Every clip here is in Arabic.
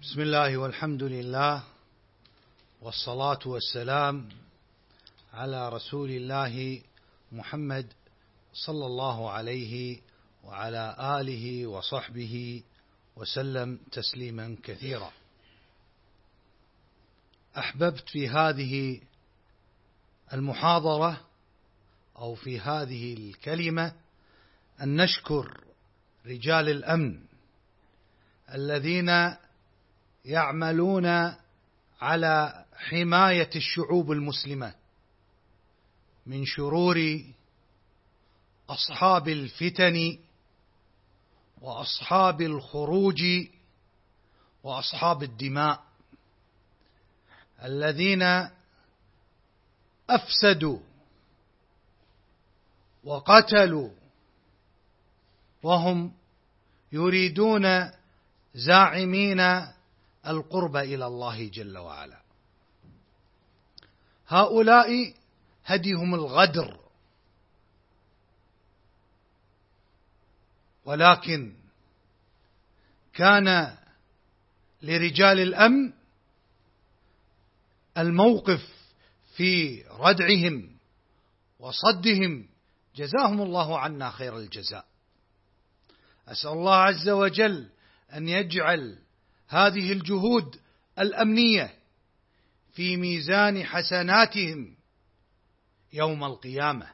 بسم الله والحمد لله والصلاة والسلام على رسول الله محمد صلى الله عليه وعلى آله وصحبه وسلم تسليما كثيرا. أحببت في هذه المحاضرة أو في هذه الكلمة أن نشكر رجال الأمن الذين يعملون على حماية الشعوب المسلمة من شرور أصحاب الفتن وأصحاب الخروج وأصحاب الدماء الذين أفسدوا وقتلوا وهم يريدون زاعمين القرب إلى الله جل وعلا. هؤلاء هديهم الغدر، ولكن كان لرجال الأمن الموقف في ردعهم وصدهم، جزاهم الله عنا خير الجزاء. أسأل الله عز وجل أن يجعل هذه الجهود الأمنية في ميزان حسناتهم يوم القيامة،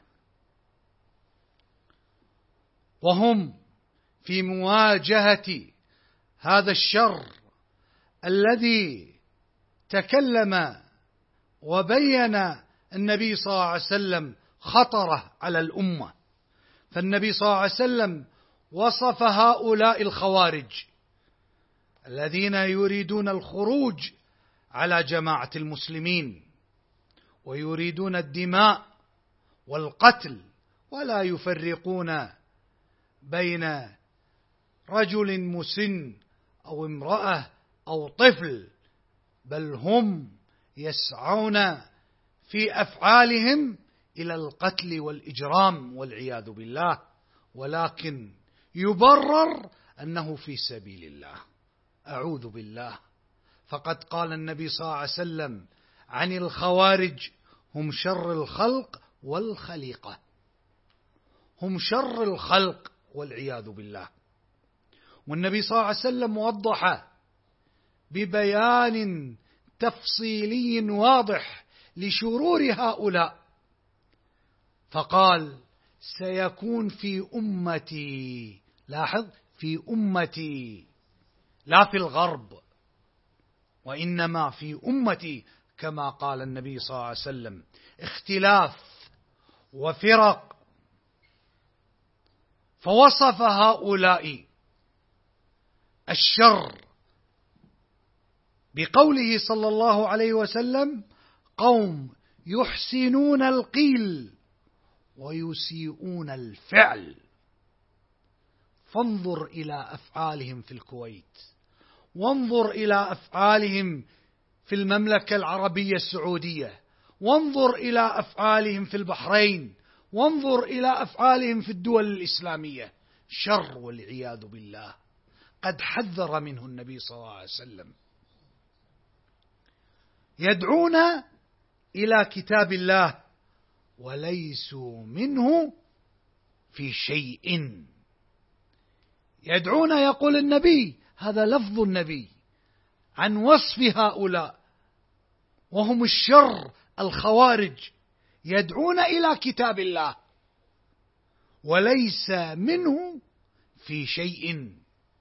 وهم في مواجهة هذا الشر الذي تكلم وبين النبي صلى الله عليه وسلم خطره على الأمة. فالنبي صلى الله عليه وسلم وصف هؤلاء الخوارج الذين يريدون الخروج على جماعة المسلمين ويريدون الدماء والقتل، ولا يفرقون بين رجل مسن أو امرأة أو طفل، بل هم يسعون في أفعالهم إلى القتل والإجرام والعياذ بالله، ولكن يبرر أنه في سبيل الله. أعوذ بالله. فقد قال النبي صلى الله عليه وسلم عن الخوارج: هم شر الخلق والخليقة، هم شر الخلق والعياذ بالله. والنبي صلى الله عليه وسلم وضح ببيان تفصيلي واضح لشرور هؤلاء، فقال: سيكون في أمتي، لاحظ، في أمتي لا في الغرب، وإنما في أمتي كما قال النبي صلى الله عليه وسلم، اختلاف وفرق. فوصف هؤلاء الشر بقوله صلى الله عليه وسلم: قوم يحسنون القيل ويسيئون الفعل. فانظر إلى أفعالهم في الكويت، وانظر إلى أفعالهم في المملكة العربية السعودية، وانظر إلى أفعالهم في البحرين، وانظر إلى أفعالهم في الدول الإسلامية. شر والعياذ بالله، قد حذر منه النبي صلى الله عليه وسلم. يدعون إلى كتاب الله وليسوا منه في شيء. يدعون، يقول النبي، هذا لفظ النبي عن وصف هؤلاء وهم الشر الخوارج، يدعون إلى كتاب الله وليس منه في شيء.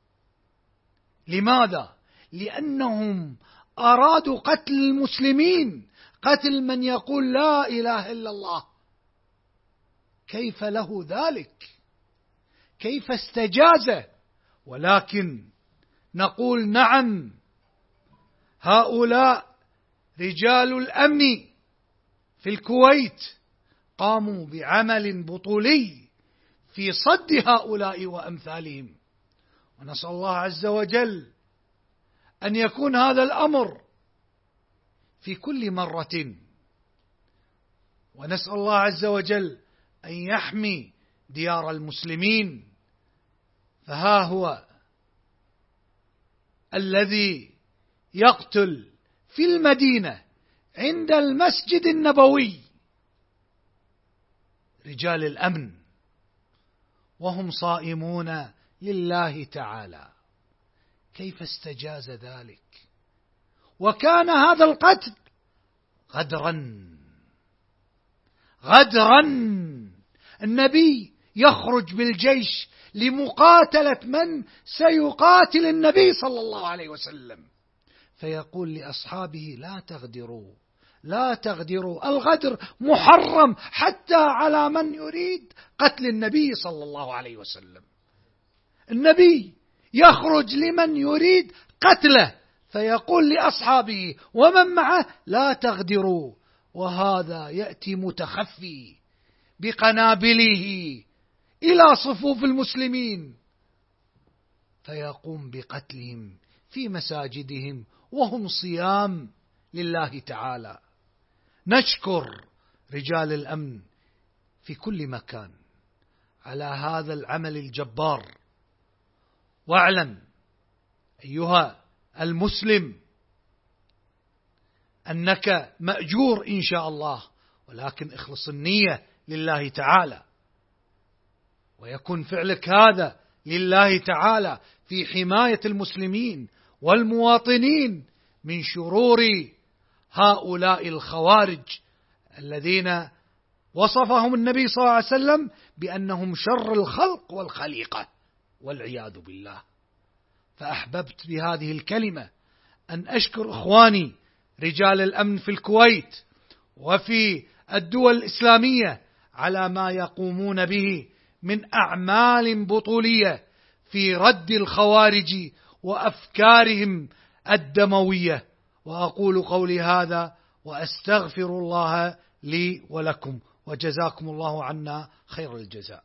لماذا؟ لأنهم أرادوا قتل المسلمين، قتل من يقول لا إله إلا الله. كيف له ذلك؟ كيف استجاز؟ ولكن نقول نعم، هؤلاء رجال الأمن في الكويت قاموا بعمل بطولي في صد هؤلاء وأمثالهم، ونسأل الله عز وجل أن يكون هذا الأمر في كل مرة، ونسأل الله عز وجل أن يحمي ديار المسلمين. فها هو الذي يقتل في المدينة عند المسجد النبوي رجال الأمن وهم صائمون لله تعالى، كيف استجاز ذلك؟ وكان هذا القتل غدرا. النبي يخرج بالجيش لمقاتلة من سيقاتل النبي صلى الله عليه وسلم، فيقول لأصحابه لا تغدروا، الغدر محرم حتى على من يريد قتل النبي صلى الله عليه وسلم. النبي يخرج لمن يريد قتله فيقول لأصحابه ومن معه لا تغدروا، وهذا يأتي متخفي بقنابله إلى صفوف المسلمين فيقوم بقتلهم في مساجدهم وهم صيام لله تعالى. نشكر رجال الأمن في كل مكان على هذا العمل الجبار. واعلم أيها المسلم أنك مأجور إن شاء الله، ولكن اخلص النية لله تعالى، ويكون فعلك هذا لله تعالى في حماية المسلمين والمواطنين من شرور هؤلاء الخوارج الذين وصفهم النبي صلى الله عليه وسلم بأنهم شر الخلق والخليقة والعياذ بالله. فأحببت بهذه الكلمة أن أشكر إخواني رجال الأمن في الكويت وفي الدول الإسلامية على ما يقومون به من أعمال بطولية في رد الخوارج وأفكارهم الدموية. وأقول قولي هذا وأستغفر الله لي ولكم، وجزاكم الله عنا خير الجزاء.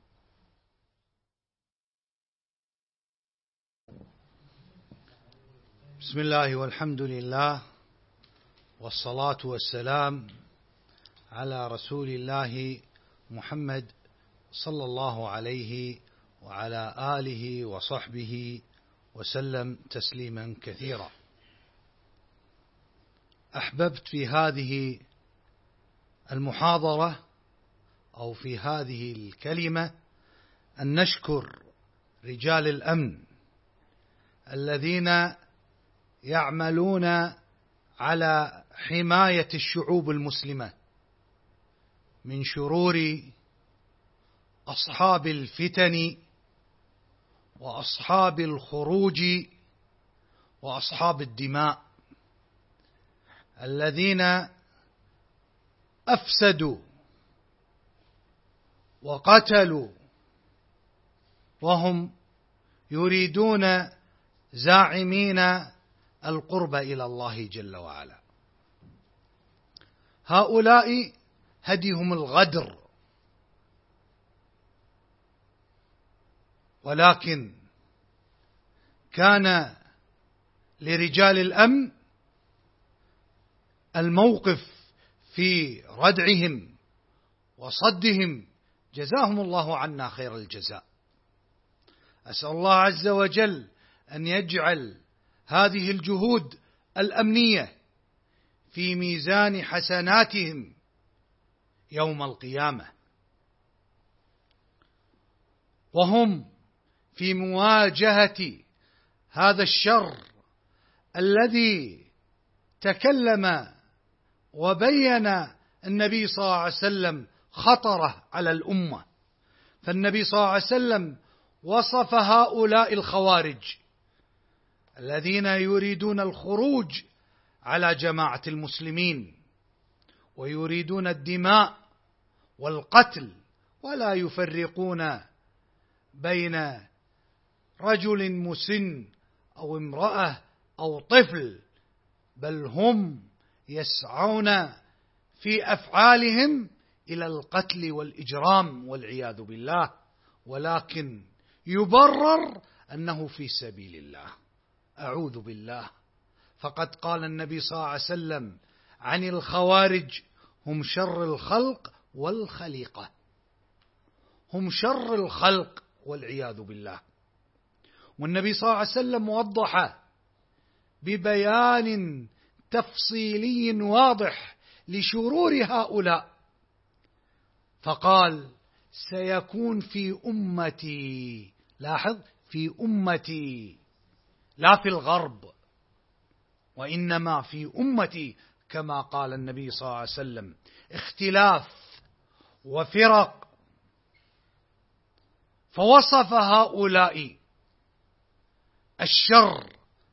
بسم الله والحمد لله والصلاة والسلام على رسول الله محمد صلى الله عليه وعلى آله وصحبه وسلم تسليما كثيرا. أحببت في هذه المحاضرة أو في هذه الكلمة أن نشكر رجال الأمن الذين يعملون على حماية الشعوب المسلمة من شرور أصحاب الفتن وأصحاب الخروج وأصحاب الدماء الذين أفسدوا وقتلوا وهم يريدون زاعمين القرب إلى الله جل وعلا. هؤلاء هديهم الغدر، ولكن كان لرجال الأمن الموقف في ردعهم وصدهم، جزاهم الله عنا خير الجزاء. أسأل الله عز وجل أن يجعل هذه الجهود الأمنية في ميزان حسناتهم يوم القيامة، وهم في مواجهة هذا الشر الذي تكلم وبين النبي صلى الله عليه وسلم خطره على الأمة. فالنبي صلى الله عليه وسلم وصف هؤلاء الخوارج الذين يريدون الخروج على جماعة المسلمين ويريدون الدماء والقتل، ولا يفرقون بين رجل مسن أو امرأة أو طفل، بل هم يسعون في أفعالهم إلى القتل والإجرام والعياذ بالله، ولكن يبرر أنه في سبيل الله. أعوذ بالله. فقد قال النبي صلى الله عليه وسلم عن الخوارج: هم شر الخلق والخليقة، هم شر الخلق والعياذ بالله. والنبي صلى الله عليه وسلم وضح ببيان تفصيلي واضح لشرور هؤلاء، فقال: سيكون في أمتي، لاحظ، في أمتي لا في الغرب، وإنما في أمتي كما قال النبي صلى الله عليه وسلم، اختلاف وفرق. فوصف هؤلاء الشر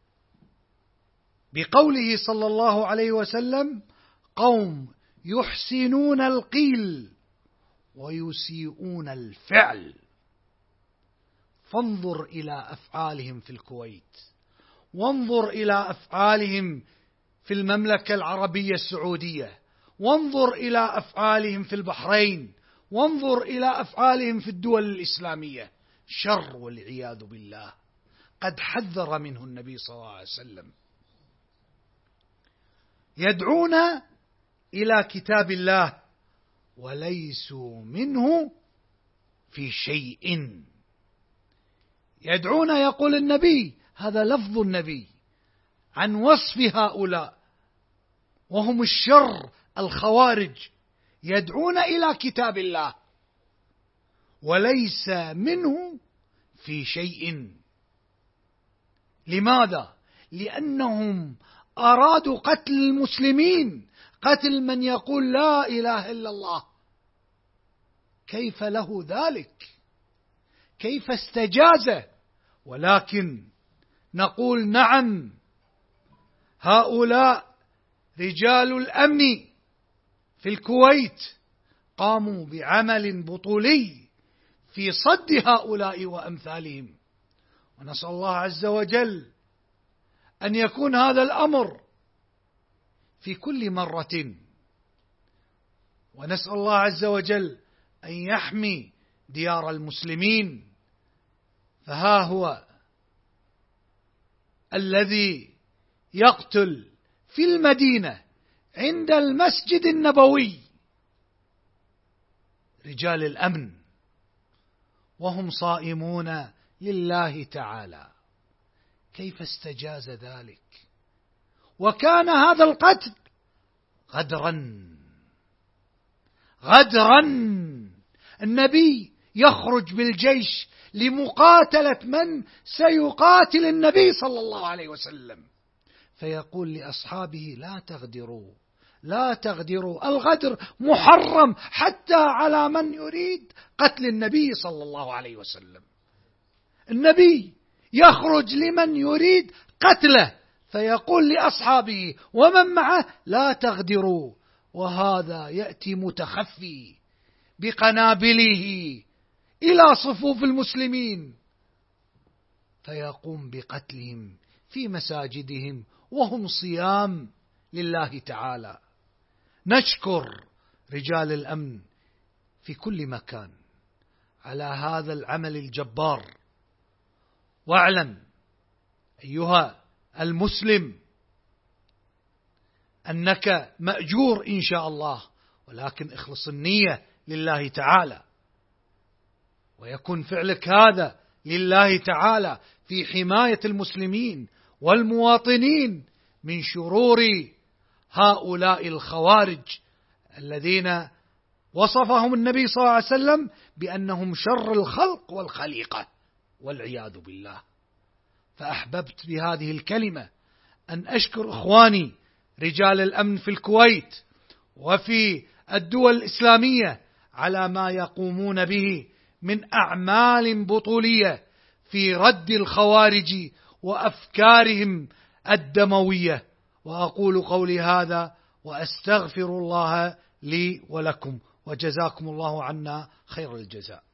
بقوله صلى الله عليه وسلم: قوم يحسنون القيل ويسيئون الفعل. فانظر إلى أفعالهم في الكويت، وانظر إلى أفعالهم في المملكة العربية السعودية، وانظر إلى أفعالهم في البحرين، وانظر إلى أفعالهم في الدول الإسلامية. شر والعياذ بالله، قد حذر منه النبي صلى الله عليه وسلم. يدعون إلى كتاب الله وليسوا منه في شيء. يدعون، يقول النبي، هذا لفظ النبي عن وصف هؤلاء وهم الشر الخوارج، يدعون إلى كتاب الله وليس منه في شيء. لماذا؟ لأنهم أرادوا قتل المسلمين، قتل من يقول لا إله إلا الله. كيف له ذلك؟ كيف استجازه؟ ولكن نقول نعم، هؤلاء رجال الأمن في الكويت قاموا بعمل بطولي في صد هؤلاء وأمثالهم، ونسأل الله عز وجل أن يكون هذا الأمر في كل مرة، ونسأل الله عز وجل أن يحمي ديار المسلمين. فها هو الذي يقتل في المدينة عند المسجد النبوي رجال الأمن وهم صائمون لله تعالى. كيف استجاز ذلك؟ وكان هذا القتل غدرا. النبي يخرج بالجيش لمقاتلة من سيقاتل النبي صلى الله عليه وسلم، فيقول لأصحابه: لا تغدروا، الغدر محرم حتى على من يريد قتل النبي صلى الله عليه وسلم. النبي يخرج لمن يريد قتله فيقول لأصحابه ومن معه: لا تغدروا، وهذا يأتي متخفي بقنابله إلى صفوف المسلمين فيقوم بقتلهم في مساجدهم وهم صيام لله تعالى. نشكر رجال الأمن في كل مكان على هذا العمل الجبار. واعلم أيها المسلم أنك مأجور إن شاء الله، ولكن اخلص النية لله تعالى، ويكون فعلك هذا لله تعالى في حماية المسلمين والمواطنين من شرور هؤلاء الخوارج الذين وصفهم النبي صلى الله عليه وسلم بأنهم شر الخلق والخليقة والعياذ بالله. فأحببت بهذه الكلمة أن أشكر إخواني رجال الأمن في الكويت وفي الدول الإسلامية على ما يقومون به من أعمال بطولية في رد الخوارج وأفكارهم الدموية. وأقول قولي هذا وأستغفر الله لي ولكم، وجزاكم الله عنا خير الجزاء.